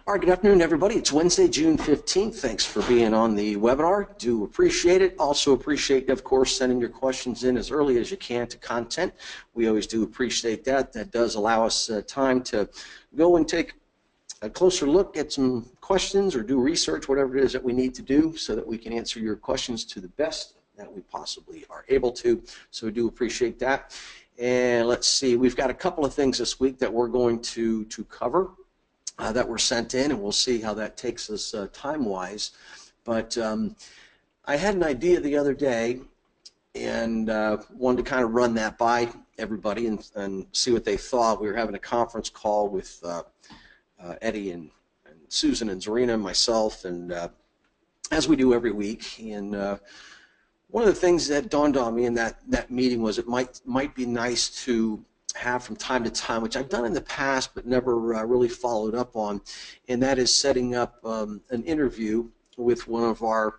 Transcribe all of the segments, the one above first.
All right, good afternoon, everybody. It's Wednesday, June 15th. Thanks for being on the webinar. Do appreciate it. Also appreciate, of course, sending your questions in as early as you can to content. We always do appreciate that. That does allow us time to go and take a closer look at some questions or do research, whatever it is that we need to do so that we can answer your questions to the best that we possibly are able to. So we do appreciate that. And let's see, we've got a couple of things this week that we're going to cover. That were sent in, and we'll see how that takes us time-wise. But I had an idea the other day and wanted to kind of run that by everybody and see what they thought. We were having a conference call with Eddie and Susan and Zarina and myself, and as we do every week. And one of the things that dawned on me in that meeting was it might be nice to have from time to time, which I've done in the past but never really followed up on, and that is setting up an interview with one of our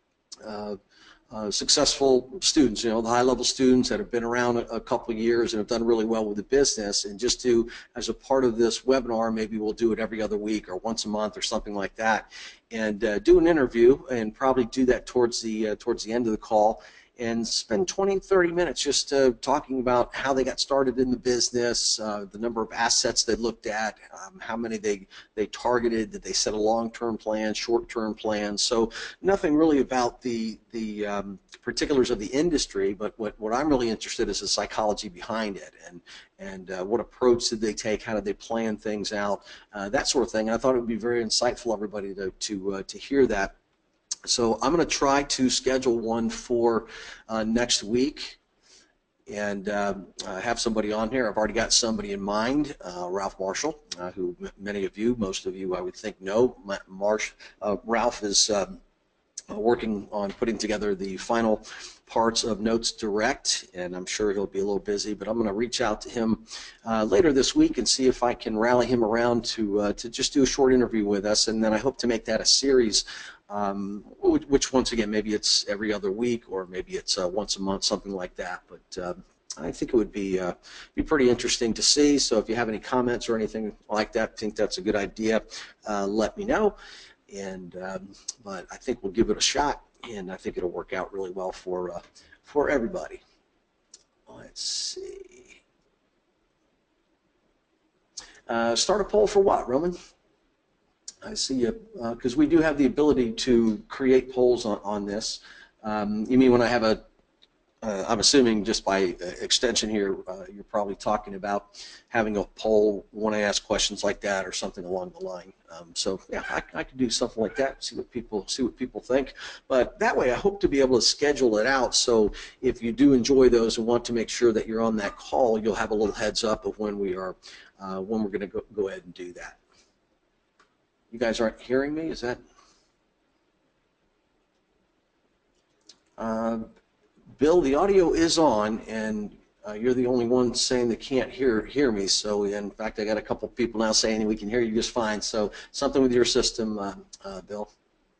successful students, you know, the high-level students that have been around a couple of years and have done really well with the business, and just to, as a part of this webinar, maybe we'll do it every other week or once a month or something like that, and do an interview and probably do that towards the end of the call, and spend 20, 30 minutes just talking about how they got started in the business, the number of assets they looked at, how many they targeted, did they set a long-term plan, short-term plan. So nothing really about the particulars of the industry, but what I'm really interested in is the psychology behind it, and what approach did they take, how did they plan things out, that sort of thing. And I thought it would be very insightful, everybody, to hear that. So I'm going to try to schedule one for next week and have somebody on here. I've already got somebody in mind, Ralph Marshall, who many of you, most of you I would think know. Ralph is working on putting together the final parts of Notes Direct, and I'm sure he'll be a little busy, but I'm going to reach out to him later this week and see if I can rally him around to just do a short interview with us, and then I hope to make that a series, which once again, maybe it's every other week or maybe it's once a month, something like that. But I think it would be pretty interesting to see. So if you have any comments or anything like that, think that's a good idea, let me know. And but I think we'll give it a shot, and I think it'll work out really well for everybody. Let's see. Start a poll for what, Roman? I see you, because we do have the ability to create polls on this. You mean when I have a, I'm assuming just by extension here, you're probably talking about having a poll when I ask questions like that or something along the line. So yeah, I could do something like that, see what people think. But that way I hope to be able to schedule it out, so if you do enjoy those and want to make sure that you're on that call, you'll have a little heads up of when we're going to go ahead and do that. You guys aren't hearing me? Is that? Bill, the audio is on, and you're the only one saying they can't hear me. So, in fact, I got a couple people now saying we can hear you just fine. So, something with your system, Bill.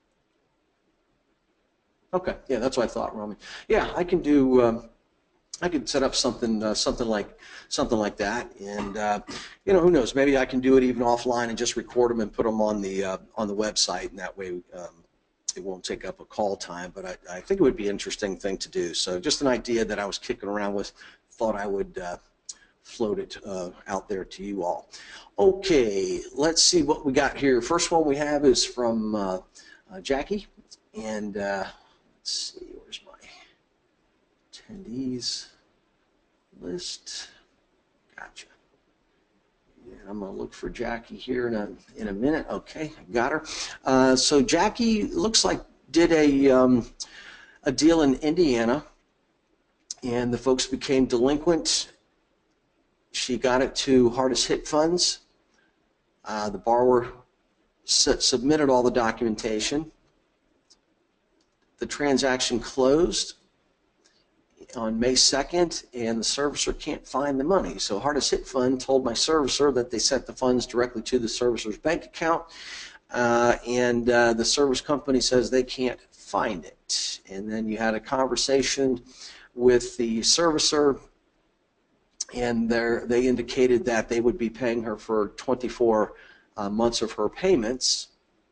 Okay, yeah, that's what I thought, Romy. Yeah, I can do. I could set up something like that, and you know, who knows? Maybe I can do it even offline and just record them and put them on the website, and that way it won't take up a call time. But I think it would be an interesting thing to do. So just an idea that I was kicking around with. Thought I would float it out there to you all. Okay, let's see what we got here. First one we have is from Jackie, and let's see, where's my attendees list? Gotcha. Yeah, I'm going to look for Jackie here in a minute. Okay, I got her. So Jackie looks like did a deal in Indiana, and the folks became delinquent. She got it to Hardest Hit Funds. The borrower submitted all the documentation. The transaction closed on May 2nd, and the servicer can't find the money. So Hardest Hit Fund told my servicer that they sent the funds directly to the servicer's bank account, and the service company says they can't find it. And then you had a conversation with the servicer, and they indicated that they would be paying her for 24 months of her payments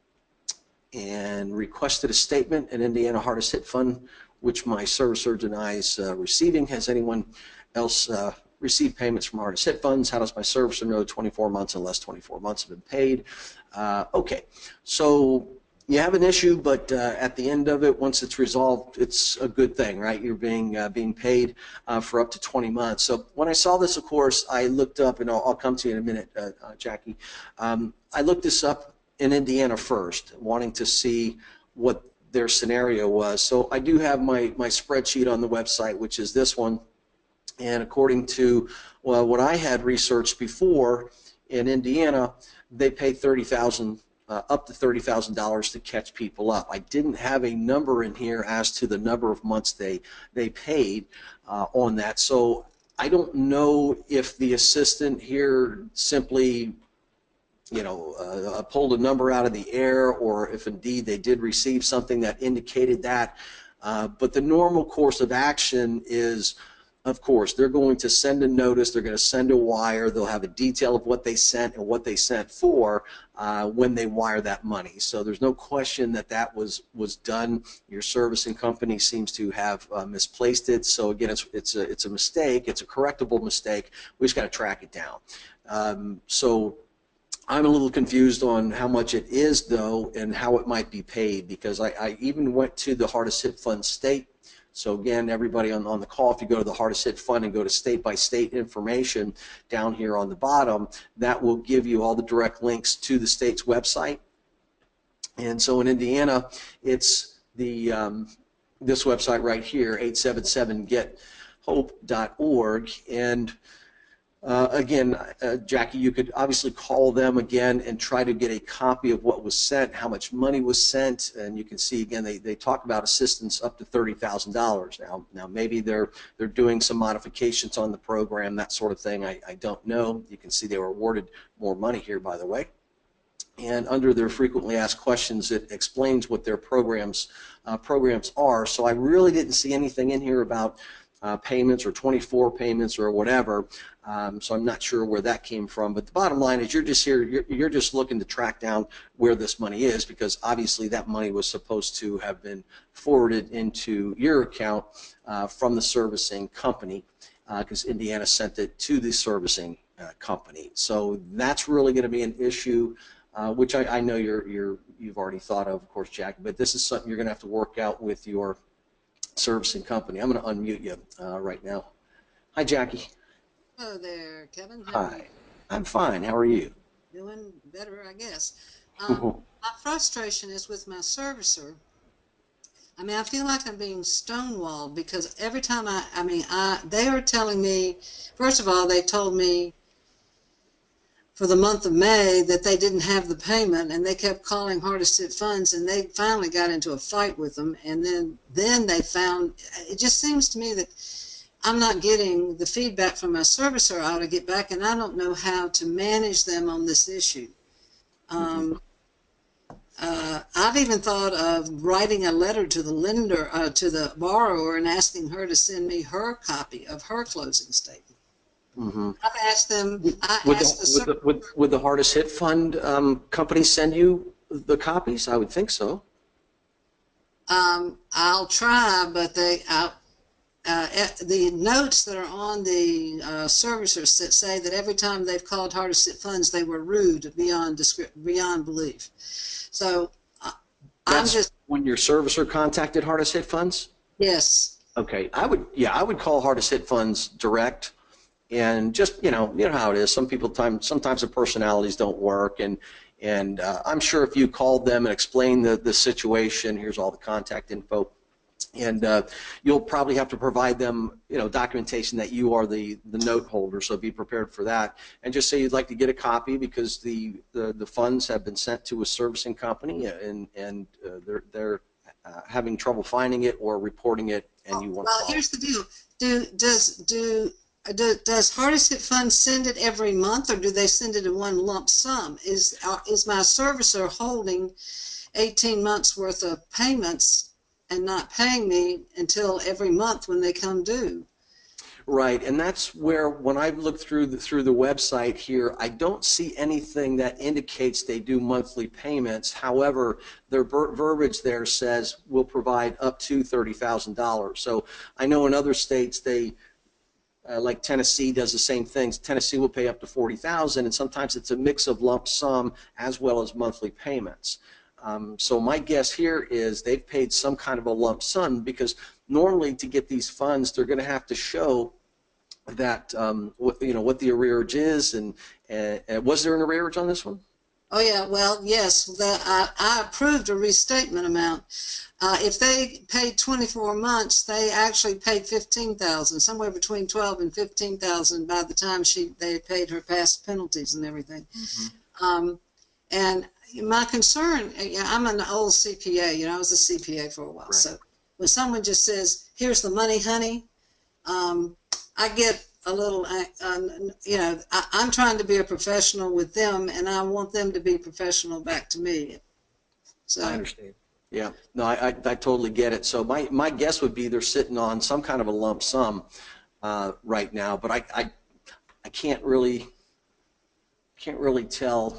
and requested a statement at Indiana Hardest Hit Fund, which my servicer denies receiving. Has anyone else received payments from Hardest Hit Funds? How does my servicer know 24 months unless 24 months have been paid? Okay, so you have an issue, but at the end of it, once it's resolved, it's a good thing, right? You're being paid for up to 20 months. So when I saw this, of course, I looked up, and I'll come to you in a minute, Jackie. I looked this up in Indiana first, wanting to see what their scenario was. So I do have my spreadsheet on the website, which is this one. And according to what I had researched before, in Indiana, they pay up to $30,000 to catch people up. I didn't have a number in here as to the number of months they paid on that. So I don't know if the assistant here simply, you know, pulled a number out of the air, or if indeed they did receive something that indicated that. But the normal course of action is, of course, they're going to send a notice, they're going to send a wire, they'll have a detail of what they sent and what they sent for when they wire that money. So there's no question that that was done. Your servicing company seems to have misplaced it. So again, it's a mistake, it's a correctable mistake. We just got to track it down. So I'm a little confused on how much it is, though, and how it might be paid, because I even went to the Hardest Hit Fund state. So again, everybody on the call, if you go to the Hardest Hit Fund and go to state-by-state information down here on the bottom, that will give you all the direct links to the state's website. And so in Indiana, it's the this website right here, 877gethope.org. And again, Jackie, you could obviously call them again and try to get a copy of what was sent, how much money was sent, and you can see again they talk about assistance up to $30,000. Now maybe they're doing some modifications on the program, that sort of thing. I don't know. You can see they were awarded more money here, by the way. And under their frequently asked questions, it explains what their programs are. So I really didn't see anything in here about payments or 24 payments or whatever. So I'm not sure where that came from. But the bottom line is you're just here, you're just looking to track down where this money is, because obviously that money was supposed to have been forwarded into your account from the servicing company, because Indiana sent it to the servicing company. So that's really going to be an issue, which I know you've already thought of course, Jack, but this is something you're going to have to work out with your servicing company. I'm going to unmute you right now. Hi, Jackie. Hello there, Kevin. Hi. I'm fine. How are you? Doing better, I guess. My frustration is with my servicer. I mean, I feel like I'm being stonewalled, because every time they are telling me, first of all, they told me for the month of May that they didn't have the payment, and they kept calling Hardest Hit Funds, and they finally got into a fight with them, and then they found, it just seems to me that I'm not getting the feedback from my servicer I ought to get back, and I don't know how to manage them on this issue. I've even thought of writing a letter to the lender, to the borrower, and asking her to send me her copy of her closing statement. I've asked them. Would the Hardest Hit Fund company send you the copies? I would think so. I'll try, but the notes that are on the servicers say that every time they've called Hardest Hit Funds, they were rude beyond belief. So I'm just, when your servicer contacted Hardest Hit Funds? Yes. Okay, I would call Hardest Hit Funds direct, and just you know how it is. Sometimes the personalities don't work, and I'm sure if you called them and explained the situation, here's all the contact info, and you'll probably have to provide them documentation that you are the note holder, so be prepared for that, and just say you'd like to get a copy because the funds have been sent to a servicing company, and they're having trouble finding it or reporting it, and you want to well, here's the deal. Does Hardest Hit Funds send it every month, or do they send it in one lump sum? Is my servicer holding 18 months worth of payments and not paying me until every month when they come due? Right, and that's where when I look through the website here, I don't see anything that indicates they do monthly payments. However, their verbiage there says we'll provide up to $30,000. So I know in other states they like Tennessee does the same things. Tennessee will pay up to 40,000, and sometimes it's a mix of lump sum as well as monthly payments. So my guess here is they've paid some kind of a lump sum, because normally to get these funds, they're going to have to show that what the arrearage is, and was there an arrearage on this one? Oh yeah, well yes, I approved a restatement amount. If they paid 24 months, they actually paid 15,000, somewhere between 12 and 15,000 by the time they paid her past penalties and everything. Mm-hmm. And my concern, I'm an old CPA, I was a CPA for a while, right. So when someone just says, "Here's the money, honey," I get a little, I'm trying to be a professional with them, and I want them to be professional back to me. So I understand. Yeah, no, I totally get it. So my guess would be they're sitting on some kind of a lump sum right now, but I can't really tell.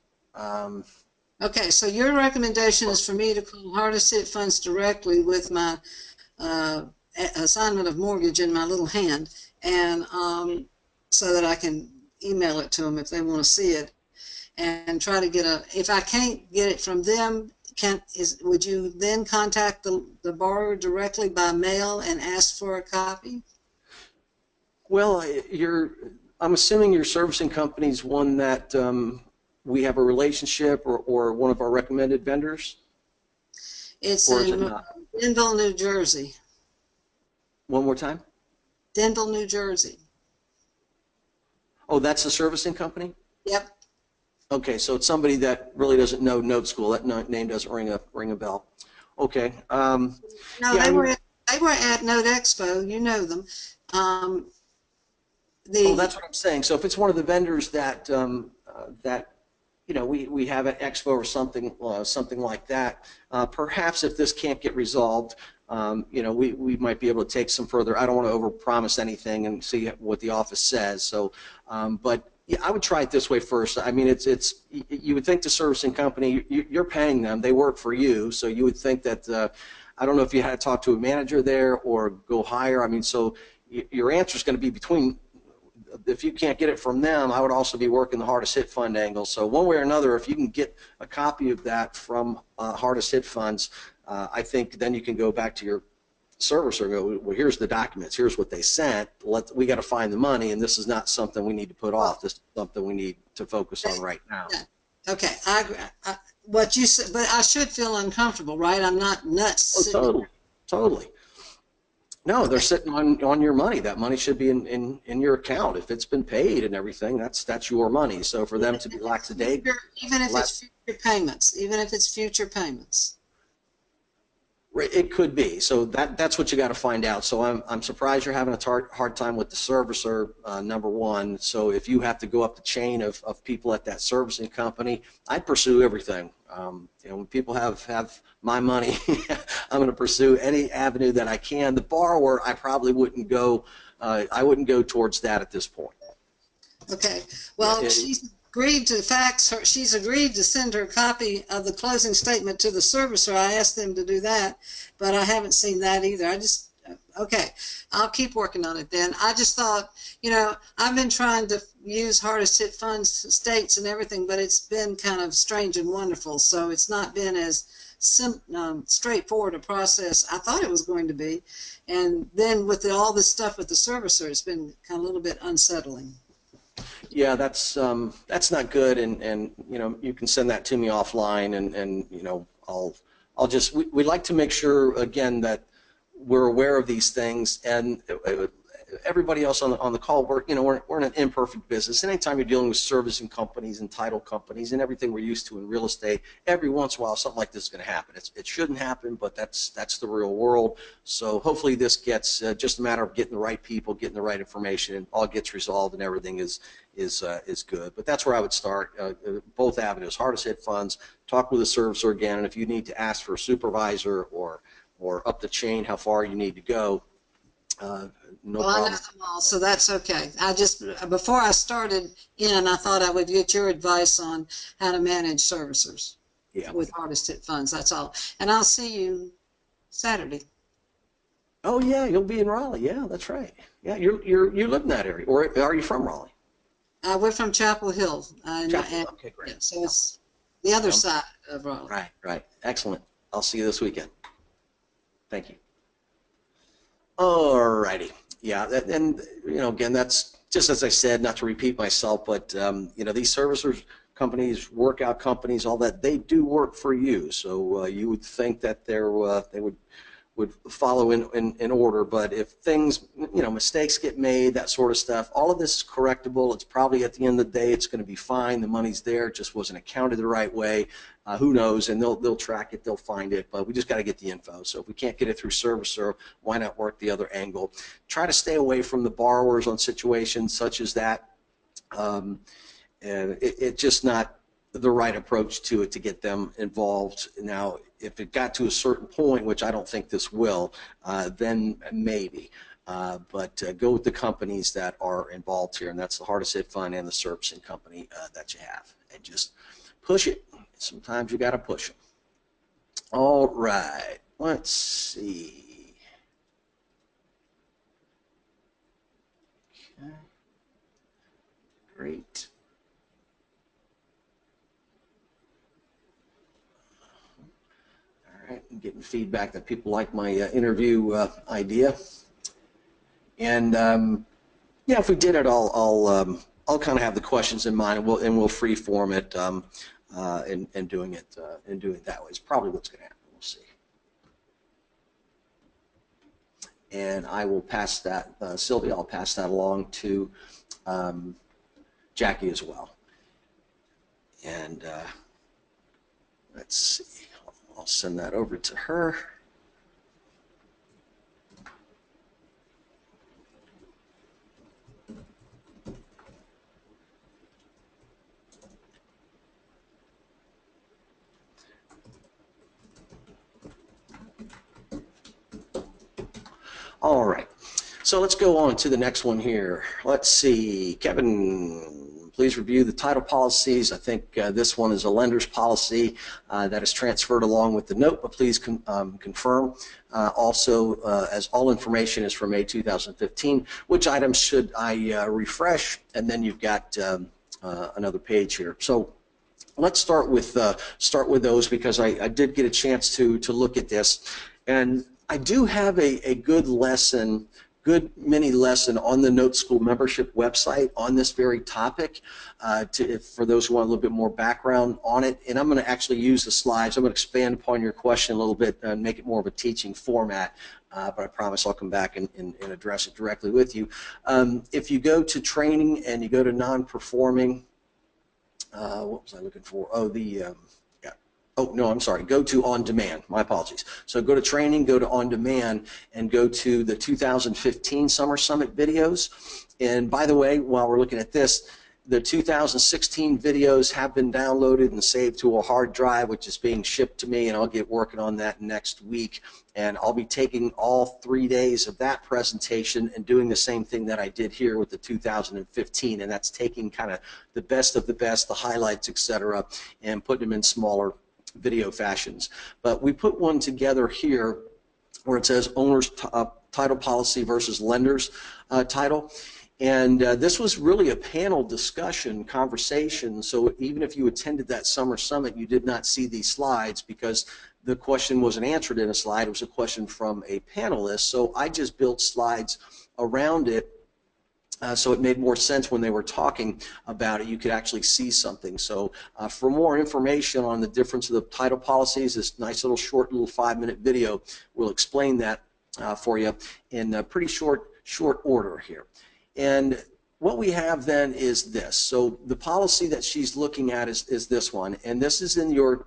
Okay, so your recommendation is for me to call Hardest Hit Funds directly with my assignment of mortgage in my little hand, and so that I can email it to them if they want to see it, and try to get if I can't get it from them, would you then contact the borrower directly by mail and ask for a copy? Well, I'm assuming your servicing company's one that we have a relationship, or one of our recommended vendors? It's in Denville, New Jersey. One more time? Denville, New Jersey. Oh, that's the servicing company? Yep. Okay, so it's somebody that really doesn't know Note School. That name doesn't ring a bell. Okay. No, yeah, they were at Note Expo. You know them. Oh, that's what I'm saying. So if it's one of the vendors that we have at Expo or something like that, perhaps if this can't get resolved, we might be able to take some further. I don't want to overpromise anything and see what the office says. So, but yeah, I would try it this way first. I mean, you would think the servicing company, you're paying them, they work for you, so you would think that. I don't know if you had to talk to a manager there or go higher. I mean, so your answer is going to be between. If you can't get it from them, I would also be working the Hardest Hit Fund angle. So one way or another, if you can get a copy of that from Hardest Hit Funds, I think then you can go back to your servicer and go, well, here's the documents, here's what they sent. We got to find the money, and this is not something we need to put off. This is something we need to focus on right now. Okay, I agree. What you said, but I should feel uncomfortable, right? I'm not nuts. Oh, totally. No, they're sitting on your money. That money should be in your account. If it's been paid and everything, that's your money. So for them to be lackadaisical, even if it's future payments, it could be. So that's what you got to find out. So I'm surprised you're having a hard time with the servicer, number one. So if you have to go up the chain of people at that servicing company, I'd pursue everything. When people have my money, I'm going to pursue any avenue that I can. The borrower, I probably wouldn't go. I wouldn't go towards that at this point. Okay. Well, she's agreed to fax her. She's agreed to send her copy of the closing statement to the servicer. I asked them to do that, but I haven't seen that either. Okay, I'll keep working on it then. I just thought, I've been trying to use Hardest Hit Funds states and everything, but it's been kind of strange and wonderful. So it's not been as straightforward a process I thought it was going to be. And then with all this stuff with the servicer, it's been kind of a little bit unsettling. Yeah, that's not good, and you can send that to me offline, and I'll just we like to make sure again that we're aware of these things, and everybody else on the call, we're in an imperfect business, and anytime you're dealing with servicing companies and title companies and everything we're used to in real estate, every once in a while something like this is going to happen. It shouldn't happen, but that's the real world. So hopefully this gets just a matter of getting the right people, getting the right information, and all gets resolved, and everything is good. But that's where I would start. Both avenues: Hardest Hit Funds, talk with the servicer again, and if you need to ask for a supervisor or up the chain how far you need to go, No Well, I know problem. them all, so that's okay. I just, before I started in, I thought I would get your advice on how to manage servicers Yeah. with hardest hit funds. That's all. And I'll see you Saturday. Oh yeah, you'll be in Raleigh. Yeah, that's right. Yeah, you live in that area, or are you from Raleigh? We're from Chapel Hill, Chapel. and Okay, great. yeah, so it's the other Um, side of Raleigh. right, right. Excellent. I'll see you this weekend. Thank you. All righty. Yeah, and again, that's just as I said, not to repeat myself, but these servicers companies, workout companies, all that, they do work for you. So you would think that they would follow in order, but if things, mistakes get made, that sort of stuff, all of this is correctable. It's probably at the end of the day, it's going to be fine. The money's there, it just wasn't accounted the right way. Who knows? And they'll track it, they'll find it, but we just got to get the info. So if we can't get it through Servicer, why not work the other angle? Try to stay away from the borrowers on situations such as that. And it's just not the right approach to it to get them involved. Now, if it got to a certain point, which I don't think this will, then maybe. But go with the companies that are involved here, and that's the Hardest Hit Fund and the servicing company that you have. And just push it. Sometimes you got to push them. All right. Let's see. Okay. Great. All right. I'm getting feedback that people like my interview idea. And yeah, if we did it, I'll kind of have the questions in mind, and we'll free form it and doing it that way. It's probably what's going to happen. We'll see. And I will pass that, Sylvia. I'll pass that along to Jackie as well. And let's see. I'll send that over to her. All right. So let's go on to the next one here. Let's see. Kevin, please review the title policies. I think this one is a lender's policy that is transferred along with the note, but please confirm. Also, as all information is from May 2015, which items should I refresh? And then you've got another page here. So let's start with those, because I did get a chance to look at this, and I do have a good mini lesson on the Note School membership website on this very topic for those who want a little bit more background on it. And I'm going to actually use the slides. I'm going to expand upon your question a little bit and make it more of a teaching format. But I promise I'll come back and address it directly with you. If you go to training and you go to non-performing, what was I looking for? Oh, oh, no, I'm sorry. Go to On Demand. My apologies. So go to Training, go to On Demand, and go to the 2015 Summer Summit videos. And by the way, while we're looking at this, the 2016 videos have been downloaded and saved to a hard drive, which is being shipped to me, and I'll get working on that next week. And I'll be taking all 3 days of that presentation and doing the same thing that I did here with the 2015, and that's taking kind of the best of the best, the highlights, etc., and putting them in smaller video fashions. But we put one together here where it says owner's title policy versus lender's title. And this was really a panel discussion, conversation, so even if you attended that summer summit, you did not see these slides because the question wasn't answered in a slide. It was a question from a panelist, so I just built slides around it so it made more sense when they were talking about it. You could actually see something. So for more information on the difference of the title policies, this nice little short little 5-minute video will explain that for you in a pretty short order here. And what we have then is this. So the policy that she's looking at is this one, and this is in your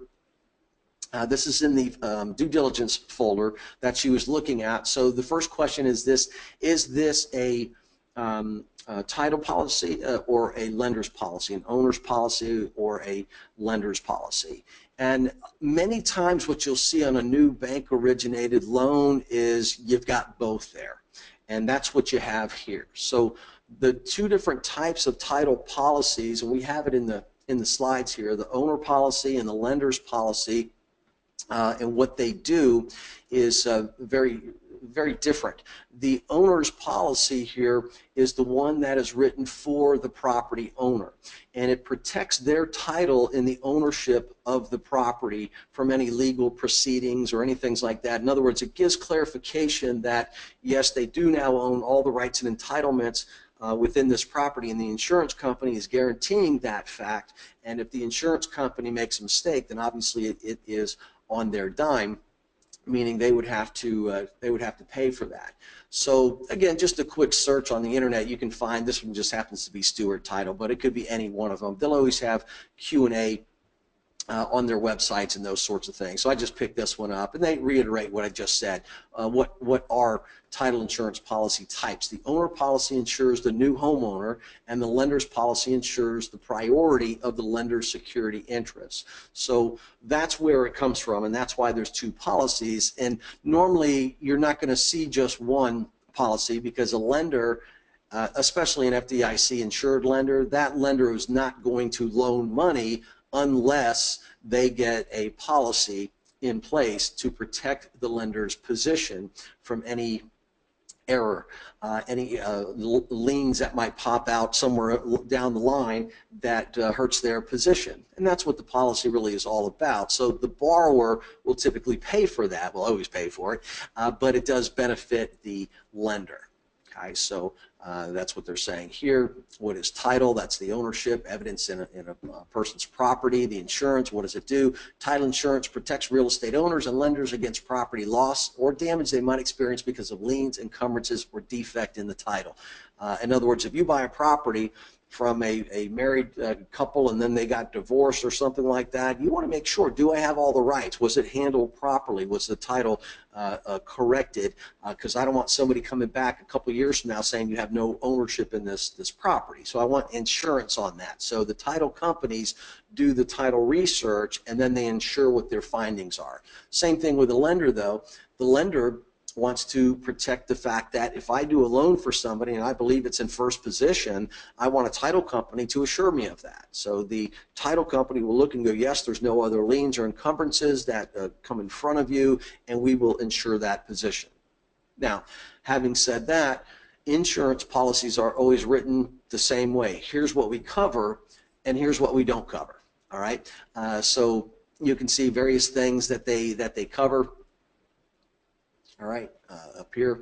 the due diligence folder that she was looking at. So the first question is this: is this a title policy or a lender's policy, an owner's policy or a lender's policy? And many times what you'll see on a new bank originated loan is you've got both there. And that's what you have here. So the two different types of title policies, and we have it in the slides here, the owner policy and the lender's policy, and what they do is very different. The owner's policy here is the one that is written for the property owner, and it protects their title in the ownership of the property from any legal proceedings or anything like that. In other words, it gives clarification that yes, they do now own all the rights and entitlements within this property, and the insurance company is guaranteeing that fact. And if the insurance company makes a mistake, then obviously it is on their dime, meaning they would have to pay for that. So again, just a quick search on the internet, you can find this one. Just happens to be Stewart Title, but it could be any one of them. They'll always have Q&A on their websites and those sorts of things. So I just picked this one up, and they reiterate what I just said. What are title insurance policy types? The owner policy insures the new homeowner, and the lender's policy insures the priority of the lender's security interests. So that's where it comes from, and that's why there's two policies. And normally you're not going to see just one policy, because a lender, especially an FDIC insured lender, that lender is not going to loan money unless they get a policy in place to protect the lender's position from any error, any liens that might pop out somewhere down the line that hurts their position. And that's what the policy really is all about. So the borrower will typically pay for that, will always pay for it, but it does benefit the lender. Okay, so that's what they're saying here. What is title? That's the ownership, evidence in a person's property. The insurance, what does it do? Title insurance protects real estate owners and lenders against property loss or damage they might experience because of liens, encumbrances, or defect in the title. In other words, if you buy a property from a married couple and then they got divorced or something like that, you want to make sure, do I have all the rights? Was it handled properly? Was the title corrected? Because I don't want somebody coming back a couple years from now saying you have no ownership in this property. So I want insurance on that. So the title companies do the title research, and then they insure what their findings are. Same thing with the lender, though. The lender wants to protect the fact that if I do a loan for somebody and I believe it's in first position, I want a title company to assure me of that. So the title company will look and go, yes, there's no other liens or encumbrances that come in front of you, and we will insure that position. Now, having said that, insurance policies are always written the same way. Here's what we cover, and here's what we don't cover. All right. So you can see various things that they cover. All right, up here,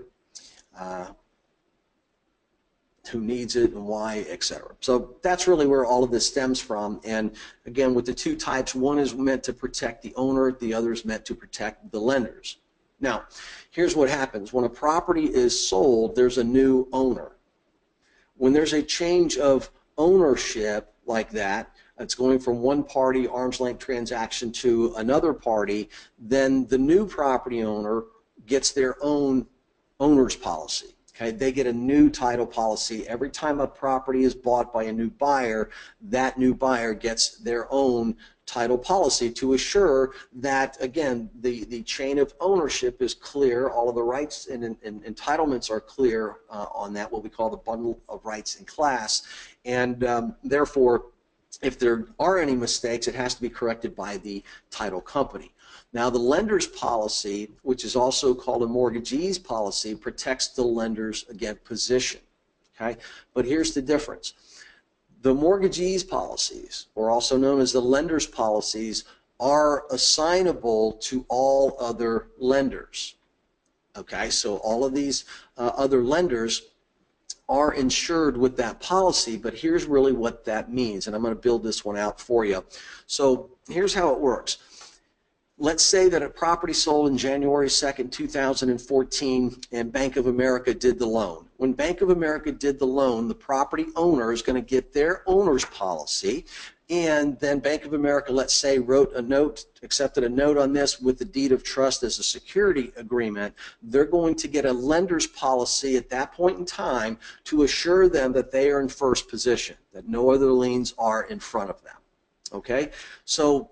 who needs it and why, etc. So that's really where all of this stems from. And again, with the two types, one is meant to protect the owner, the other is meant to protect the lenders. Now, here's what happens. When a property is sold, there's a new owner. When there's a change of ownership like that, it's going from one party, arm's length transaction, to another party, then the new property owner gets their own owner's policy. Okay, they get a new title policy. Every time a property is bought by a new buyer, that new buyer gets their own title policy to assure that, again, the chain of ownership is clear, all of the rights and entitlements are clear on that, what we call the bundle of rights in class, and therefore, if there are any mistakes, it has to be corrected by the title company. Now, the lender's policy, which is also called a mortgagee's policy, protects the lender's, again, position. Okay? But here's the difference. The mortgagee's policies, or also known as the lender's policies, are assignable to all other lenders. Okay? So all of these other lenders are insured with that policy, but here's really what that means, and I'm going to build this one out for you. So here's how it works. Let's say that a property sold in January 2nd, 2014, and Bank of America did the loan. When Bank of America did the loan, the property owner is going to get their owner's policy, and then Bank of America, let's say, wrote a note, accepted a note on this with the deed of trust as a security agreement. They're going to get a lender's policy at that point in time to assure them that they are in first position, that no other liens are in front of them. Okay? So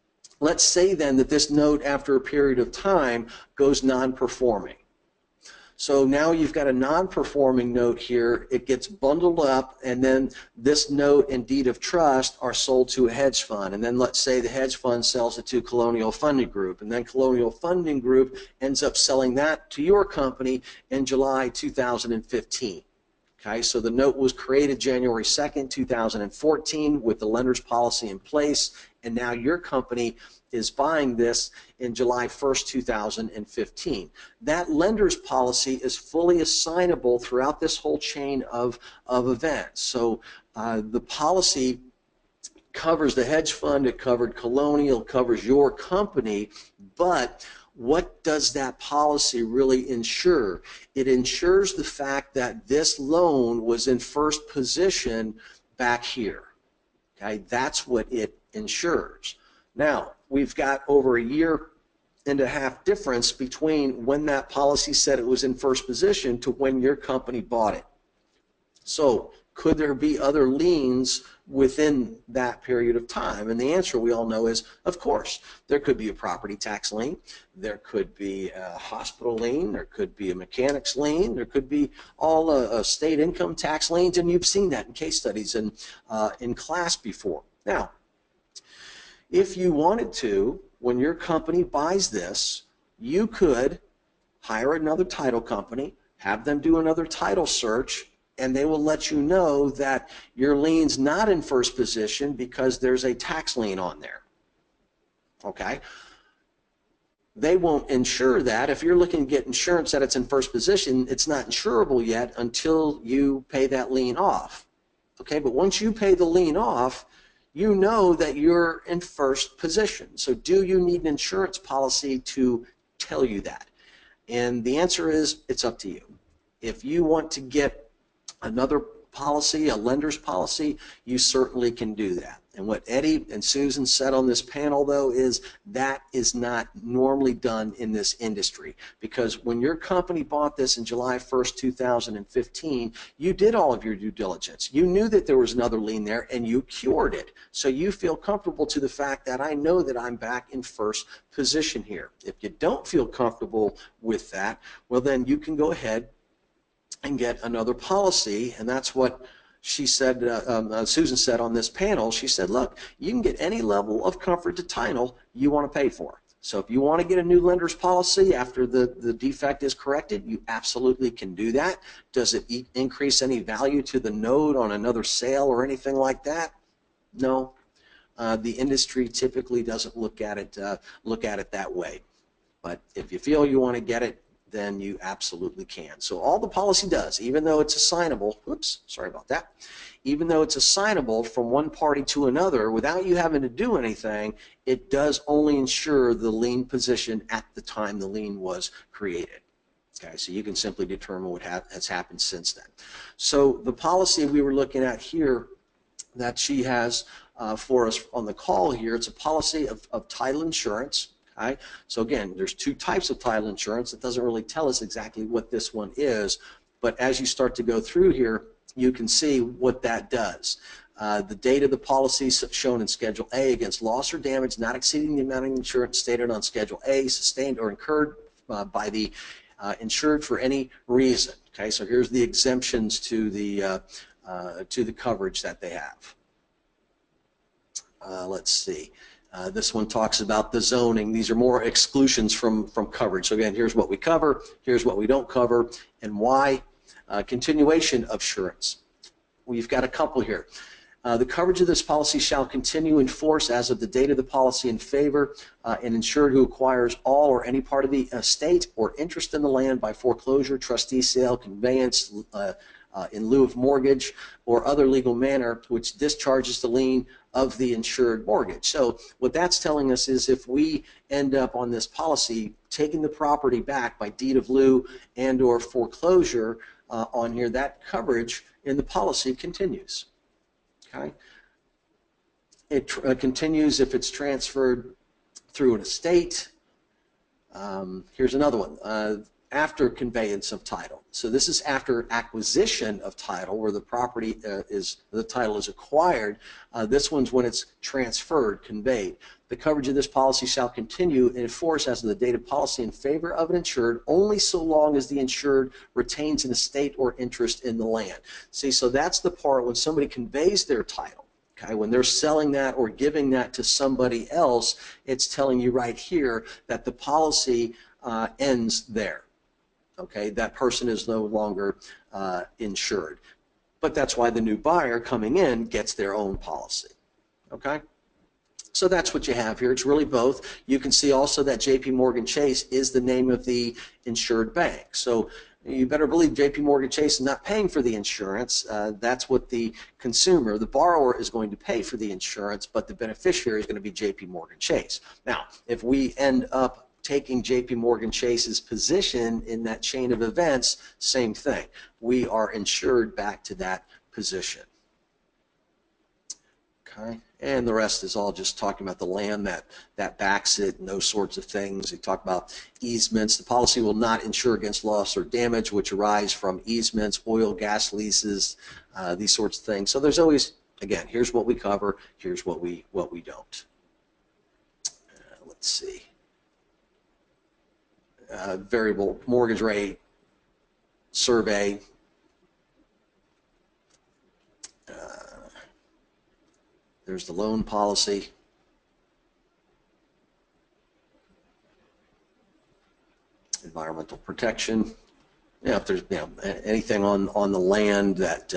let's say then that this note, after a period of time, goes non-performing. So now you've got a non-performing note here. It gets bundled up, and then this note and deed of trust are sold to a hedge fund. And then let's say the hedge fund sells it to Colonial Funding Group, and then Colonial Funding Group ends up selling that to your company in July 2015. Okay, so the note was created January 2nd, 2014 with the lender's policy in place, and now your company is buying this in July 1st, 2015. That lender's policy is fully assignable throughout this whole chain of events. So the policy covers the hedge fund, it covered Colonial, it covers your company, but what does that policy really ensure? It ensures the fact that this loan was in first position back here. Okay, that's what it ensures. Now, we've got over a year and a half difference between when that policy said it was in first position to when your company bought it. So, could there be other liens within that period of time? And the answer we all know is, of course. There could be a property tax lien, there could be a hospital lien, there could be a mechanics lien, there could be all state income tax liens, and you've seen that in case studies and in class before. Now, if you wanted to, when your company buys this, you could hire another title company, have them do another title search, and they will let you know that your lien's not in first position because there's a tax lien on there. Okay? They won't insure that. If you're looking to get insurance that it's in first position, it's not insurable yet until you pay that lien off. Okay? But once you pay the lien off, you know that you're in first position. So do you need an insurance policy to tell you that? And the answer is, it's up to you. If you want to get another policy, a lender's policy, you certainly can do that. And what Eddie and Susan said on this panel, though, is that is not normally done in this industry, because when your company bought this in July 1st, 2015, you did all of your due diligence. You knew that there was another lien there, and you cured it. So you feel comfortable to the fact that I know that I'm back in first position here. If you don't feel comfortable with that, well, then you can go ahead and get another policy, and that's what she said, Susan said on this panel. She said, look, you can get any level of comfort to title you want to pay for. So if you want to get a new lender's policy after the defect is corrected, you absolutely can do that. Does it increase any value to the note on another sale or anything like that? No. The industry typically doesn't look at it that way. But if you feel you want to get it, then you absolutely can. So all the policy does, even though it's assignable, oops, sorry about that, even though it's assignable from one party to another without you having to do anything, it does only ensure the lien position at the time the lien was created. Okay, so you can simply determine what has happened since then. So the policy we were looking at here that she has for us on the call here, it's a policy of title insurance. Okay? So again, there's two types of title insurance. It doesn't really tell us exactly what this one is, but as you start to go through here, you can see what that does. The date of the policy shown in Schedule A against loss or damage not exceeding the amount of insurance stated on Schedule A, sustained or incurred by the insured for any reason. Okay, so here's the exemptions to the coverage that they have. Let's see. This one talks about the zoning. These are more exclusions from coverage. So again, here's what we cover, here's what we don't cover, and why. Continuation of assurance. We've got a couple here. The coverage of this policy shall continue in force as of the date of the policy in favor an insured who acquires all or any part of the estate or interest in the land by foreclosure, trustee sale, conveyance, in lieu of mortgage, or other legal manner which discharges the lien of the insured mortgage. So what that's telling us is if we end up on this policy taking the property back by deed of lieu and or foreclosure on here, that coverage in the policy continues. Okay? It continues if it's transferred through an estate. Here's another one. after conveyance of title. So this is after acquisition of title, where the property the title is acquired. This one's when it's transferred, conveyed. The coverage of this policy shall continue in force as of the date of policy in favor of an insured only so long as the insured retains an estate or interest in the land. See, so that's the part when somebody conveys their title. Okay, when they're selling that or giving that to somebody else, it's telling you right here that the policy ends there. Okay, that person is no longer insured. But that's why the new buyer coming in gets their own policy. Okay? So that's what you have here. It's really both. You can see also that JP Morgan Chase is the name of the insured bank. So you better believe JP Morgan Chase is not paying for the insurance. That's what the consumer, the borrower, is going to pay for the insurance, but the beneficiary is going to be JP Morgan Chase. Now, if we end up taking JP Morgan Chase's position in that chain of events, same thing. We are insured back to that position. Okay, and the rest is all just talking about the land that backs it and those sorts of things. They talk about easements. The policy will not insure against loss or damage which arise from easements, oil, gas leases, these sorts of things. So there's always, again, here's what we cover, here's what we don't. Let's see. Variable mortgage rate, survey. There's the loan policy. Environmental protection. Yeah, if there's anything on the land that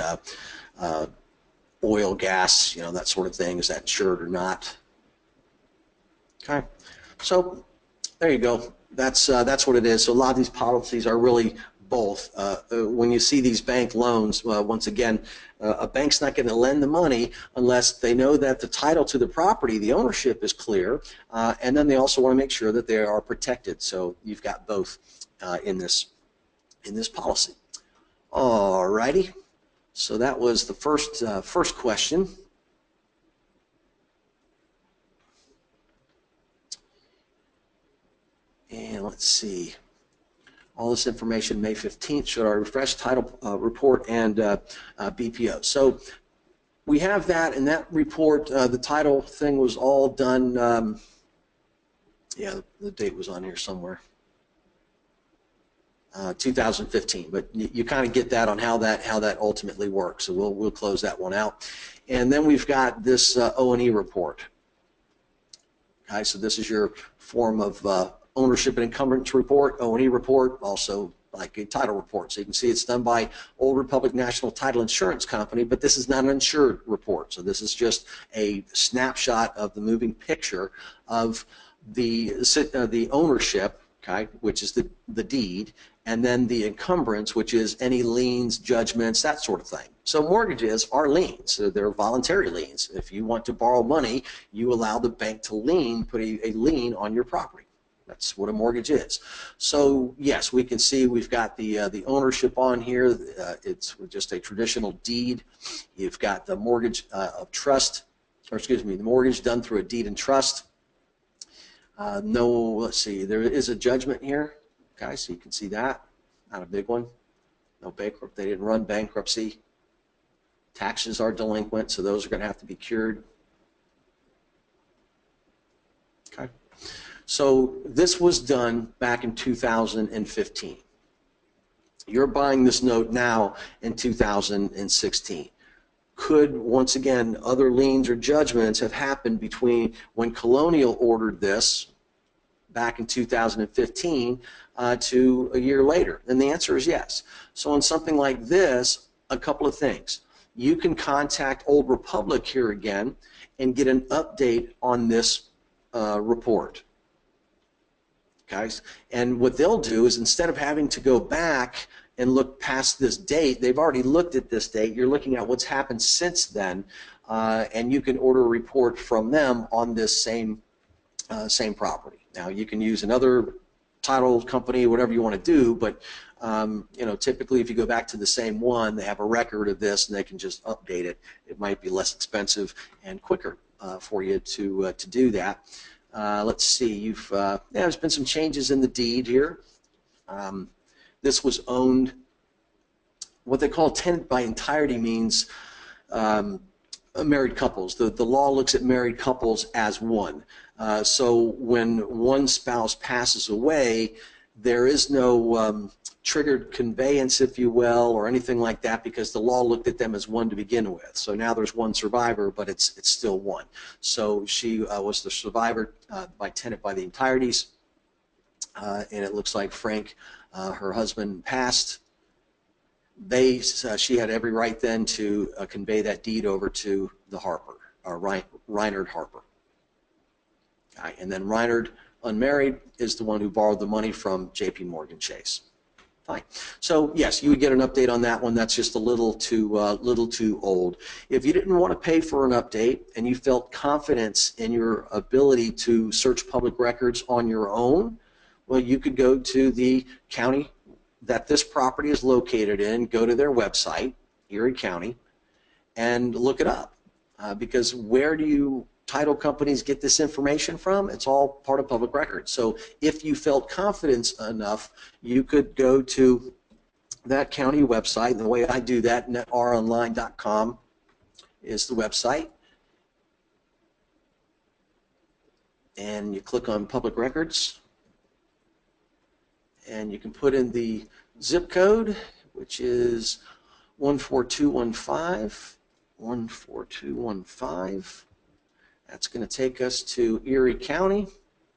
oil, gas, that sort of thing, is that insured or not? Okay, so there you go. That's what it is. So a lot of these policies are really both. When you see these bank loans, once again, a bank's not going to lend the money unless they know that the title to the property, the ownership, is clear, and then they also want to make sure that they are protected. So you've got both in this policy. All righty. So that was the first question. And let's see. All this information May 15th showed our refreshed title report and BPO. So we have that, and that report, the title thing was all done, yeah, the date was on here somewhere, 2015, but you kind of get that on how that ultimately works. So we'll close that one out. And then we've got this O&E report. Okay, so this is your form of ownership and encumbrance report, O&E report, also like a title report. So you can see it's done by Old Republic National Title Insurance Company, but this is not an insured report. So this is just a snapshot of the moving picture of the ownership, okay, which is the deed, and then the encumbrance, which is any liens, judgments, that sort of thing. So mortgages are liens. So they're voluntary liens. If you want to borrow money, you allow the bank to put a lien on your property. That's what a mortgage is. So yes, we can see we've got the ownership on here. It's just a traditional deed. You've got the mortgage of trust, or excuse me, the mortgage done through a deed and trust. Let's see, there is a judgment here. Okay, so you can see that. Not a big one. No bankrupt. They didn't run bankruptcy. Taxes are delinquent, so those are going to have to be cured. Okay. So this was done back in 2015. You're buying this note now in 2016. Could, once again, other liens or judgments have happened between when Colonial ordered this back in 2015 to a year later? And the answer is yes. So on something like this, a couple of things. You can contact Old Republic here again and get an update on this report. Guys, and what they'll do is, instead of having to go back and look past this date, they've already looked at this date. You're looking at what's happened since then, and you can order a report from them on this same property. Now, you can use another title company, whatever you want to do, but typically if you go back to the same one, they have a record of this and they can just update it. It might be less expensive and quicker for you to do that. Let's see, there's been some changes in the deed here. this was owned. What they call tenant by entirety means married couples. The law looks at married couples as one. So when one spouse passes away, there is no triggered conveyance, if you will, or anything like that, because the law looked at them as one to begin with. So now there's one survivor, but it's still one. So she was the survivor by tenant by the entireties, and it looks like Frank, her husband, passed. She had every right then to convey that deed over to the Harper, or Reinhard Harper. And then Reinhard, unmarried, is the one who borrowed the money from J.P. Morgan Chase. Fine. So yes, you would get an update on that one. That's just a little too old. If you didn't want to pay for an update and you felt confidence in your ability to search public records on your own, well, you could go to the county that this property is located in, go to their website, Erie County, and look it up. Because where do title companies get this information from? It's all part of public records. So if you felt confidence enough, you could go to that county website. And the way I do that, netonline.com is the website. And you click on public records. And you can put in the zip code, which is 14215, 14215. That's going to take us to Erie County.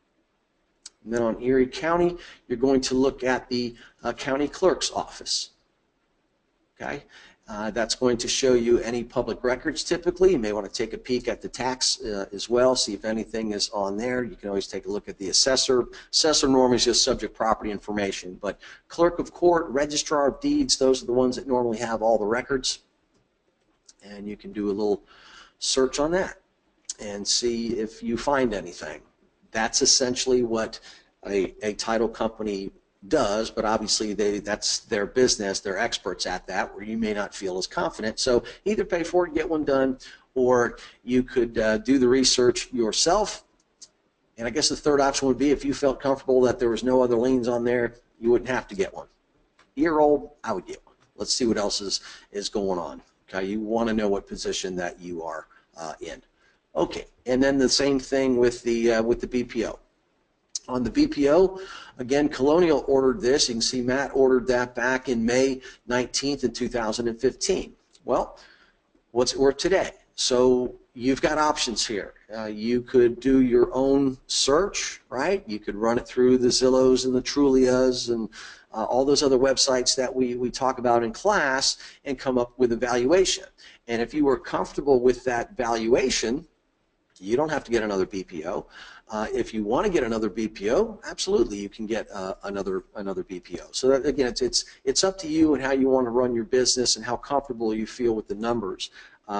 And then on Erie County, you're going to look at the county clerk's office. Okay, that's going to show you any public records typically. You may want to take a peek at the tax as well, see if anything is on there. You can always take a look at the assessor. Assessor normally is just subject property information, but clerk of court, registrar of deeds, those are the ones that normally have all the records. And you can do a little search on that and see if you find anything. That's essentially what a title company does, but obviously that's their business. They're experts at that, where you may not feel as confident. So either pay for it, get one done, or you could do the research yourself. And I guess the third option would be if you felt comfortable that there was no other liens on there, you wouldn't have to get one. Year-old, I would get one. Let's see what else is going on. Okay, you want to know what position that you are in. Okay, and then the same thing with the BPO. On the BPO, again, Colonial ordered this. You can see Matt ordered that back in May 19th in 2015. Well, what's it worth today? So you've got options here. You could do your own search, right? You could run it through the Zillows and the Trulias and all those other websites that we talk about in class and come up with a valuation. And if you were comfortable with that valuation, you don't have to get another BPO. If you want to get another BPO, absolutely, you can get another BPO. So that, again, it's up to you and how you want to run your business and how comfortable you feel with the numbers.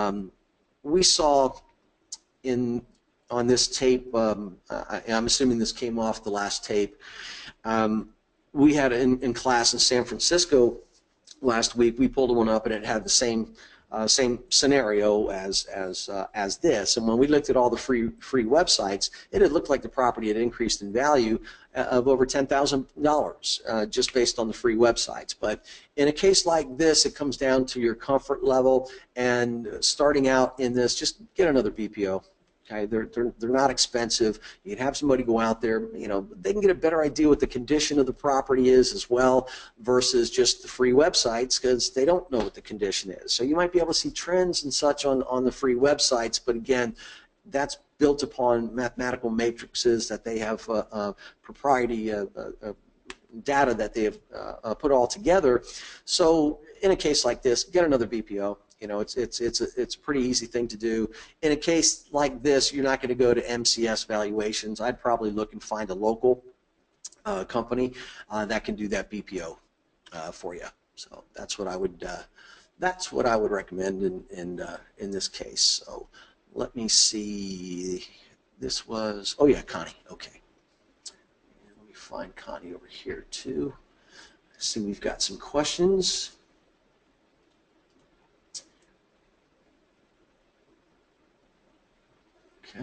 We saw on this tape, I'm assuming this came off the last tape. We had in class in San Francisco last week. We pulled one up and it had the same scenario as this, and when we looked at all the free websites, it had looked like the property had increased in value of over $10,000 just based on the free websites. But in a case like this, it comes down to your comfort level, and starting out in this, just get another BPO. Okay, they're not expensive. You can have somebody go out there, they can get a better idea what the condition of the property is as well versus just the free websites, because they don't know what the condition is. So you might be able to see trends and such on the free websites, but again, that's built upon mathematical matrices that they have proprietary data that they have put all together. So in a case like this, get another BPO. It's a pretty easy thing to do. In a case like this, you're not going to go to MCS valuations. I'd probably look and find a local company that can do that BPO for you. So that's what I would recommend in this case. So let me see. This was, oh yeah, Connie. Okay. Let me find Connie over here too. I see we've got some questions. Okay.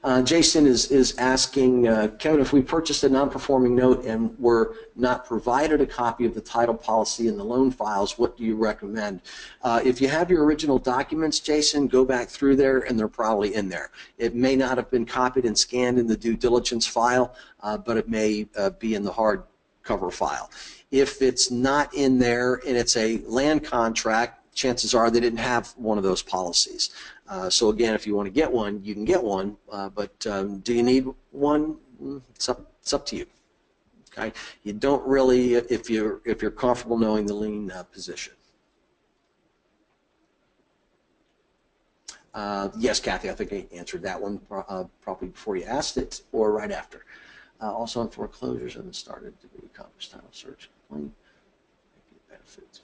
Jason is asking, Kevin, if we purchased a non-performing note and were not provided a copy of the title policy and the loan files, what do you recommend? If you have your original documents, Jason, go back through there and they're probably in there. It may not have been copied and scanned in the due diligence file, but it may be in the hard cover file. If it's not in there and it's a land contract, chances are they didn't have one of those policies. So again, if you want to get one, you can get one, but do you need one? It's up to you. Okay, you don't really if you're comfortable knowing the lien position. Yes, Kathy, I think I answered that one probably before you asked it or right after. Also on foreclosures, haven't started to be accomplished title search complaint. Benefits.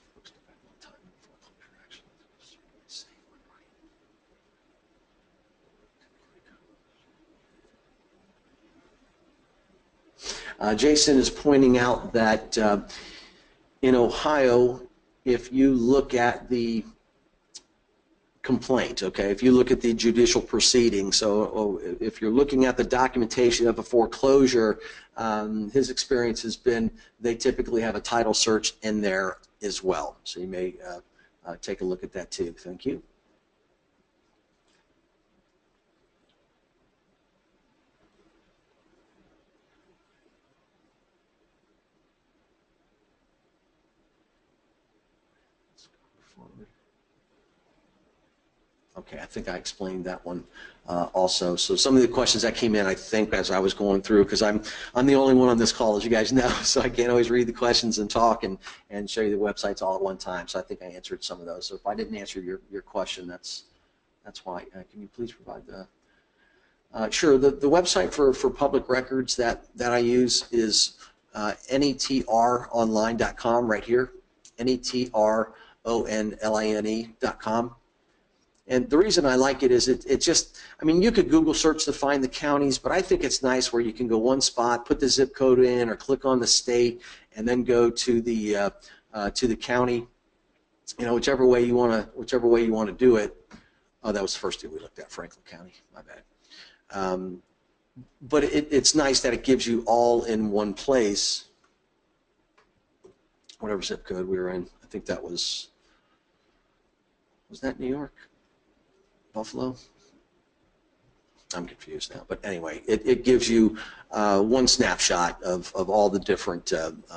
Jason is pointing out that in Ohio, if you look at the complaint, okay, if you look at the judicial proceeding, so if you're looking at the documentation of a foreclosure, his experience has been they typically have a title search in there as well. So you may take a look at that too. Thank you. Okay, I think I explained that one also. So some of the questions that came in, I think, as I was going through, because I'm the only one on this call, as you guys know, so I can't always read the questions and talk and show you the websites all at one time. So I think I answered some of those. So if I didn't answer your question, that's why. Can you please provide the? Sure. The website for public records that I use is netronline.com right here, netronline.com. And the reason I like it is it just, I mean, you could Google search to find the counties, but I think it's nice where you can go one spot, put the zip code in, or click on the state, and then go to the county. You know, whichever way you want to do it. Oh, that was the first thing we looked at, Franklin County. My bad. But it's nice that it gives you all in one place. Whatever zip code we were in, I think that was that New York? Buffalo? I'm confused now, but anyway, it gives you one snapshot of all the different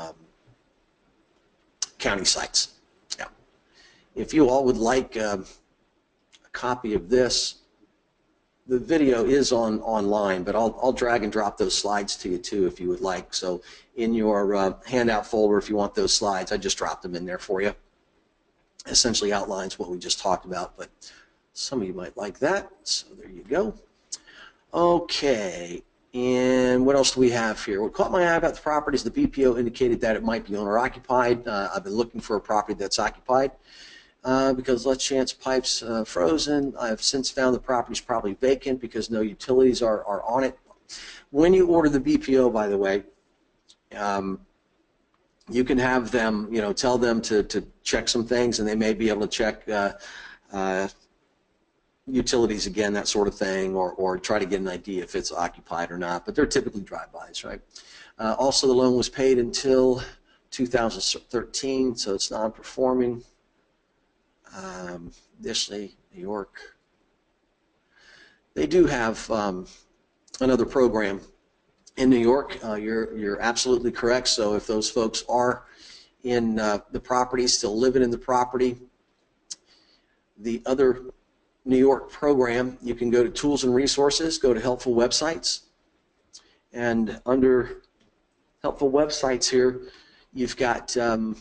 county sites. Yeah. If you all would like a copy of this, the video is online, but I'll drag and drop those slides to you too if you would like. So in your handout folder, if you want those slides, I just dropped them in there for you. Essentially outlines what we just talked about, but some of you might like that, so there you go. Okay, and what else do we have here? What caught my eye about the property is the BPO indicated that it might be owner-occupied. I've been looking for a property that's occupied because less chance pipes frozen. I've since found the property is probably vacant because no utilities are on it. When you order the BPO, by the way, you can have them, you know, tell them to check some things, and they may be able to check utilities again, that sort of thing, or try to get an idea if it's occupied or not, but they're typically drive-bys, right? Also, the loan was paid until 2013, so it's non-performing. Additionally, New York, they do have another program in New York. You're absolutely correct. So if those folks are in the property, still living in the property, the other New York program, you can go to Tools and Resources, go to Helpful Websites, and under Helpful Websites here, you've got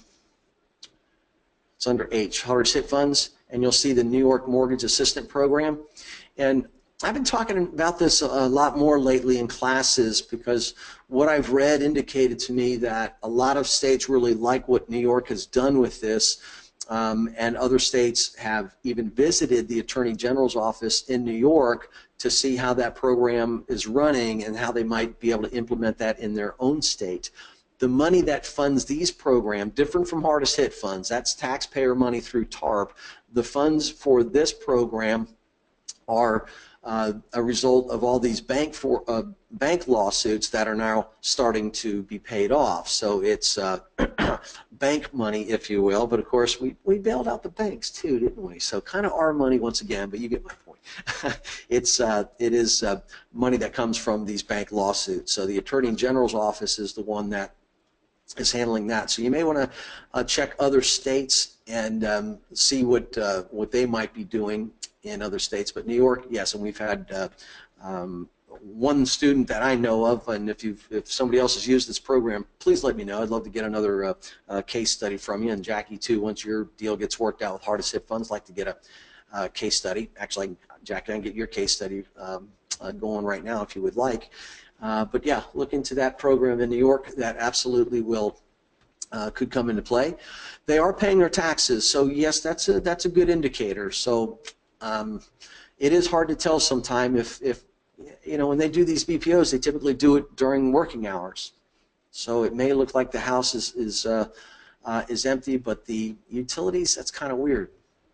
it's under H, Hardest Hit Funds, and you'll see the New York Mortgage Assistant Program. And I've been talking about this a lot more lately in classes because what I've read indicated to me that a lot of states really like what New York has done with this, and other states have even visited the Attorney General's office in New York to see how that program is running and how they might be able to implement that in their own state. The money that funds these programs, different from Hardest Hit Funds, that's taxpayer money through TARP. The funds for this program are a result of all these bank lawsuits that are now starting to be paid off. So it's bank money, if you will, but of course we bailed out the banks too, didn't we? So kind of our money once again, but you get my point. It is money that comes from these bank lawsuits. So the Attorney General's office is the one that is handling that. So you may want to check other states and see what they might be doing in other states. But New York, yes, and we've had one student that I know of, and if somebody else has used this program, please let me know. I'd love to get another case study from you, and Jackie too. Once your deal gets worked out with Hardest Hit Funds, I'd like to get a case study. Actually, Jackie, I can get your case study going right now if you would like. But yeah, look into that program in New York. That absolutely will could come into play. They are paying their taxes, so yes, that's a good indicator. So it is hard to tell sometime if you know, when they do these BPOs, they typically do it during working hours. So it may look like the house is empty, but the utilities, that's kind of weird.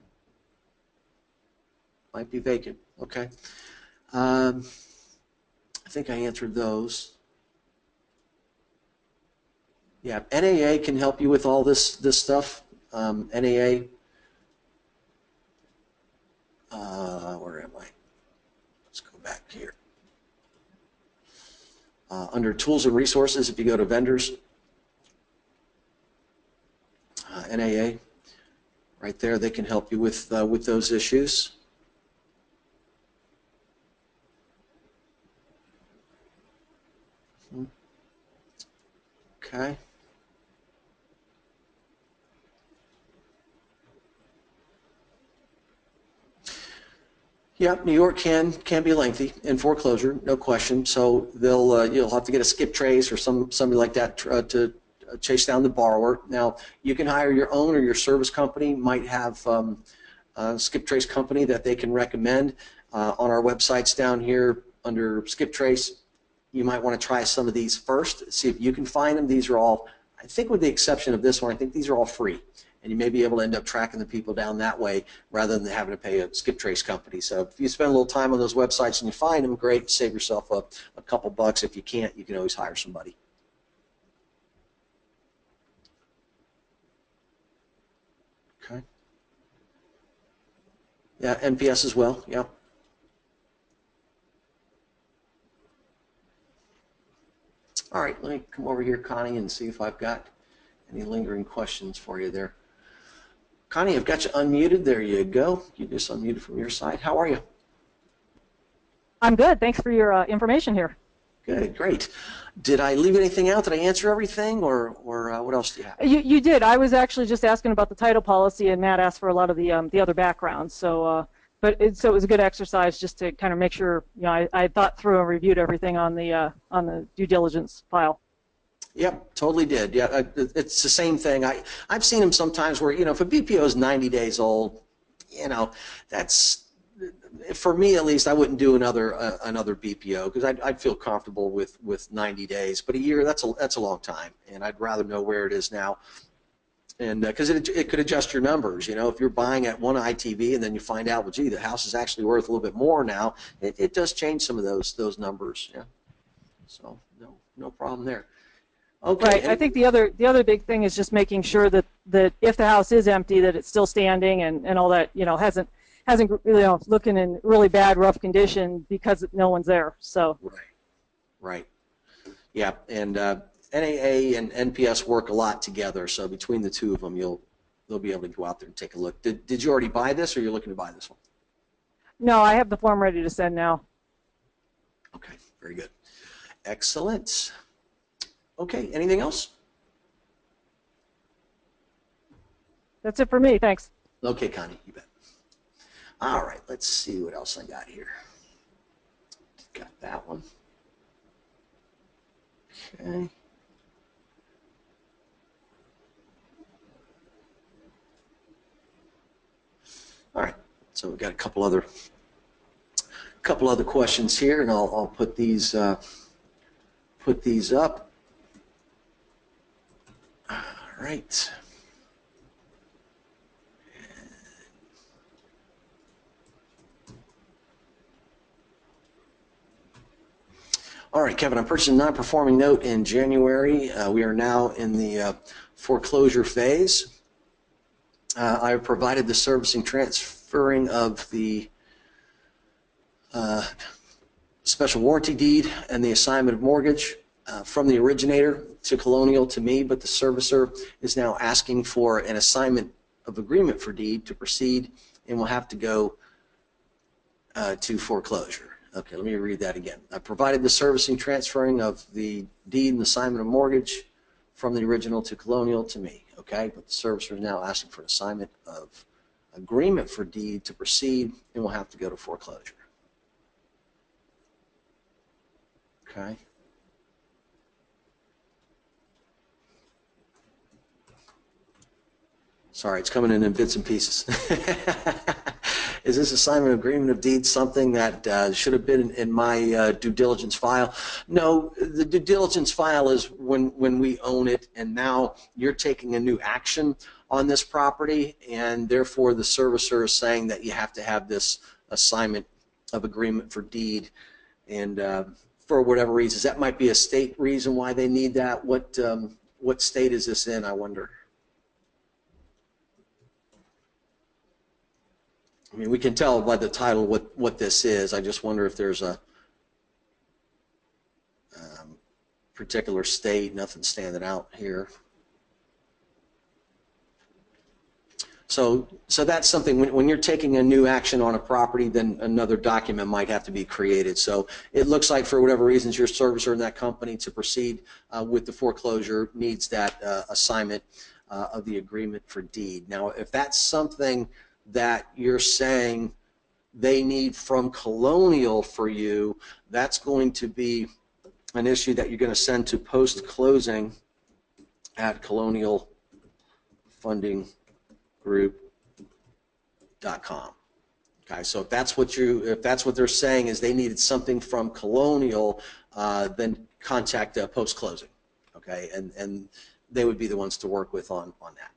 Might be vacant. Okay. I think I answered those. Yeah, NAA can help you with all this stuff. NAA. Where am I? Let's go back here. Under Tools and Resources, if you go to Vendors, NAA, right there, they can help you with those issues. Okay. Yeah, New York can be lengthy in foreclosure, no question. So they'll you'll have to get a skip trace or somebody like that to chase down the borrower. Now you can hire your own, or your service company might have a skip trace company that they can recommend. On our websites down here under skip trace, you might want to try some of these first, see if you can find them. These are all, I think with the exception of this one, I think these are all free. And you may be able to end up tracking the people down that way rather than having to pay a skip trace company. So if you spend a little time on those websites and you find them, great, save yourself a couple bucks. If you can't, you can always hire somebody. Okay. Yeah, NPS as well, yeah. All right, let me come over here, Connie, and see if I've got any lingering questions for you there. Connie, I've got you unmuted. There you go. You just unmuted from your side. How are you? I'm good. Thanks for your information here. Good, great. Did I leave anything out? Did I answer everything, or what else do you have? You did. I was actually just asking about the title policy, and Matt asked for a lot of the other background. So, so it was a good exercise just to kind of make sure, you know, I thought through and reviewed everything on the due diligence file. Yep, totally did. Yeah, it's the same thing. I've seen them sometimes where, you know, if a BPO is 90 days old, you know, that's, for me at least, I wouldn't do another BPO because I'd feel comfortable with 90 days. But a year, that's a long time, and I'd rather know where it is now. And because it could adjust your numbers, you know, if you're buying at one ITV and then you find out, well, gee, the house is actually worth a little bit more now, it does change some of those numbers. Yeah, so no problem there. Okay. Right. I think the other big thing is just making sure that if the house is empty, that it's still standing and all that, you know, hasn't you know, looking in really bad, rough condition because no one's there. So. Right. Yeah, and NAA and NPS work a lot together. So between the two of them, they'll be able to go out there and take a look. Did you already buy this, or you're looking to buy this one? No, I have the form ready to send now. Okay. Very good. Excellent. Okay, anything else? That's it for me. Thanks. Okay, Connie, you bet. All right, let's see what else I got here. Got that one. Okay. All right, so we've got a couple other questions here, and I'll put these up. All right. All right, Kevin, I purchased a non-performing note in January. We are now in the foreclosure phase. I have provided the servicing transferring of the special warranty deed and the assignment of mortgage from the originator to Colonial to me, but the servicer is now asking for an assignment of agreement for deed to proceed and will have to go to foreclosure. Okay, let me read that again. I provided the servicing transferring of the deed and assignment of mortgage from the original to Colonial to me. Okay, but the servicer is now asking for an assignment of agreement for deed to proceed and will have to go to foreclosure. Okay. Sorry, it's coming in bits and pieces. Is this assignment agreement of deed something that should have been in my due diligence file? No, the due diligence file is when we own it, and now you're taking a new action on this property, and therefore the servicer is saying that you have to have this assignment of agreement for deed, and for whatever reasons, that might be a state reason why they need that. What state is this in, I wonder? I mean, we can tell by the title what this is. I just wonder if there's a particular state. Nothing standing out here. So that's something, when you're taking a new action on a property, then another document might have to be created. So it looks like for whatever reasons your servicer in that company to proceed with the foreclosure needs that assignment of the agreement for deed. Now, if that's something that you're saying they need from Colonial for you, that's going to be an issue that you're going to send to post-closing at colonialfundinggroup.com. Okay, so if that's what they're saying is they needed something from Colonial, then contact post-closing. Okay, and they would be the ones to work with on that.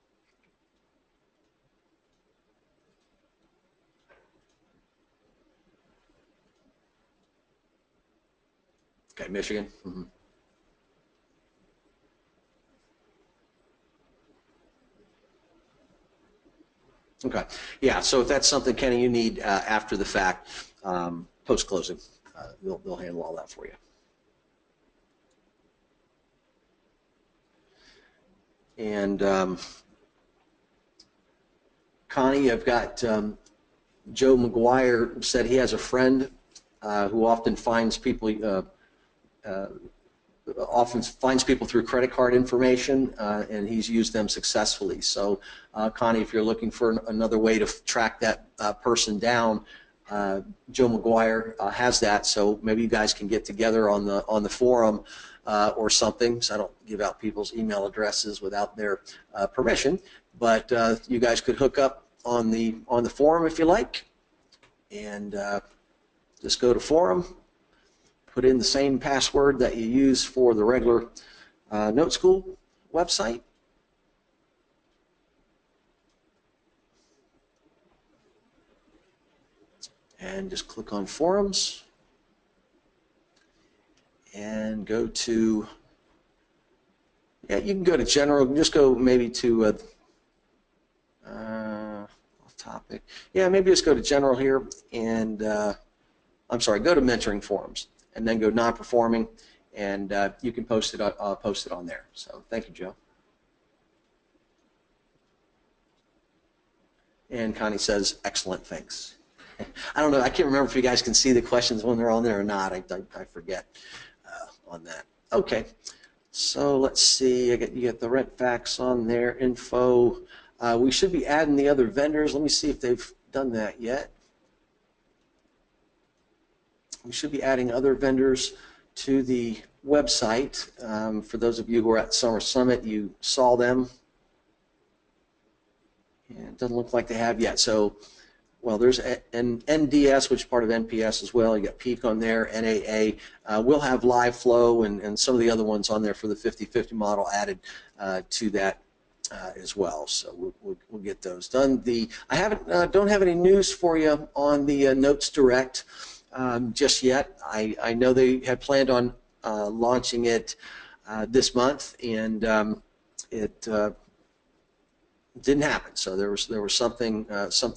Okay, Michigan. Mm-hmm. Okay, yeah, so if that's something, Kenny, you need after the fact, post-closing, they'll handle all that for you. And Connie, I've got Joe McGuire said he has a friend who often finds people through credit card information, and he's used them successfully. So, Connie, if you're looking for another way to track that person down, Joe McGuire has that. So maybe you guys can get together on the forum or something. So I don't give out people's email addresses without their permission, but you guys could hook up on the forum if you like, and just go to forum. Put in the same password that you use for the regular Note School website. And just click on Forums. And go to, yeah, you can go to General, just go maybe to off topic. Yeah, maybe just go to General here, and I'm sorry, go to Mentoring Forums. And then go non-performing, and you can post it on there. So thank you, Joe. And Connie says, excellent, thanks. I don't know, I can't remember if you guys can see the questions when they're on there or not. I forget on that. Okay, so let's see. You get the rent facts on there, info. We should be adding the other vendors. Let me see if they've done that yet. We should be adding other vendors to the website. For those of you who are at Summer Summit, you saw them. And it doesn't look like they have yet. So, well, there's an NDS, which is part of NPS as well. You got Peak on there, NAA. We'll have Live Flow and some of the other ones on there for the 50/50 model added to that as well. So we'll get those done. I don't have any news for you on the Notes Direct. just yet. I know they had planned on launching it this month, and it didn't happen. So there was something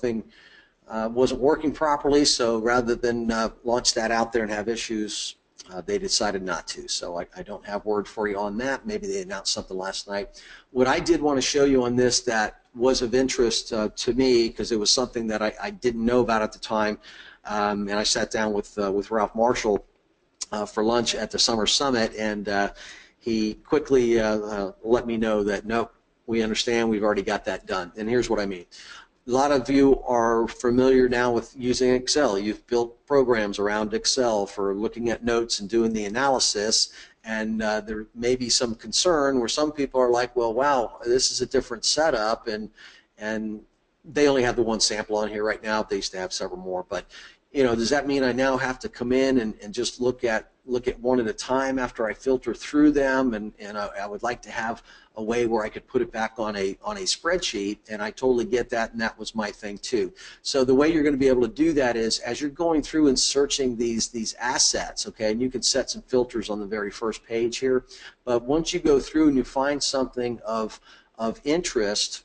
wasn't working properly. So rather than launch that out there and have issues, they decided not to. So I don't have word for you on that. Maybe they announced something last night. What I did want to show you on this that was of interest to me, because it was something that I didn't know about at the time, and I sat down with Ralph Marshall for lunch at the Summer Summit, and he quickly let me know that, nope, we understand, we've already got that done. And here's what I mean. A lot of you are familiar now with using Excel. You've built programs around Excel for looking at notes and doing the analysis, and there may be some concern where some people are like, well, wow, this is a different setup, and they only have the one sample on here right now. They used to have several more, but does that mean I now have to come in and just look at one at a time after I filter through them? And I would like to have a way where I could put it back on a spreadsheet, and I totally get that, and that was my thing too. So the way you're going to be able to do that is as you're going through and searching these assets, okay, and you can set some filters on the very first page here, but once you go through and you find something of interest,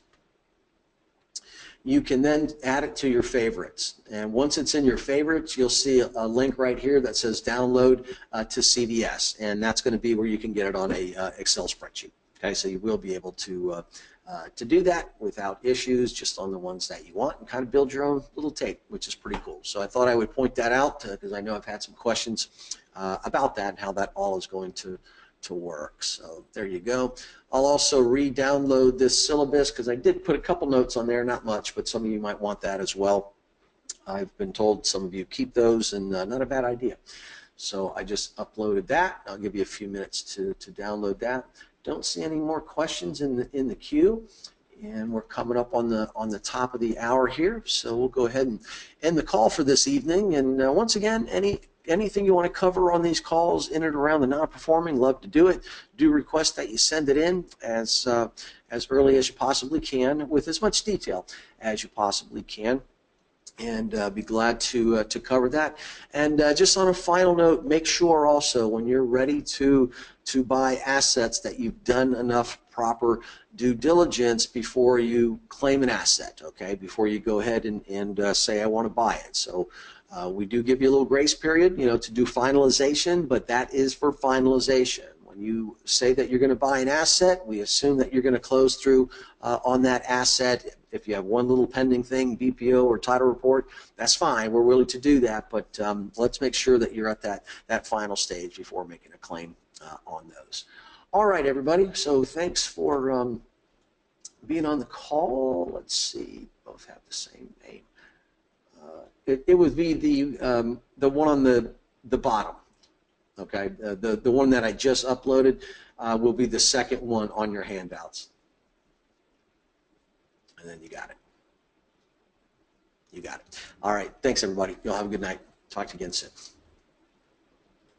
you can then add it to your favorites. And once it's in your favorites, you'll see a link right here that says download to CVS, and that's going to be where you can get it on a Excel spreadsheet. Okay, so you will be able to do that without issues, just on the ones that you want, and kind of build your own little tape, which is pretty cool. So I thought I would point that out because I know I've had some questions about that and how that all is going to work. So there you go. I'll also re-download this syllabus because I did put a couple notes on there, not much, but some of you might want that as well. I've been told some of you keep those, and not a bad idea. So I just uploaded that. I'll give you a few minutes to download that. Don't see any more questions in the queue, and we're coming up on the top of the hour here. So we'll go ahead and end the call for this evening. And once again, anything you want to cover on these calls in and around the non-performing, love to do it. Do request that you send it in as early as you possibly can, with as much detail as you possibly can, and be glad to cover that. And just on a final note, make sure also when you're ready to buy assets that you've done enough proper due diligence before you claim an asset, okay, before you go ahead and say I want to buy it. So we do give you a little grace period, to do finalization, but that is for finalization. When you say that you're going to buy an asset, we assume that you're going to close through on that asset. If you have one little pending thing, BPO or title report, that's fine. We're willing to do that, but let's make sure that you're at that final stage before making a claim on those. All right, everybody. So thanks for being on the call. Let's see. Both have the same name. It would be the one on the bottom. Okay, the one that I just uploaded will be the second one on your handouts. And then you got it. You got it. All right. Thanks, everybody. You'll have a good night. Talk to you again soon.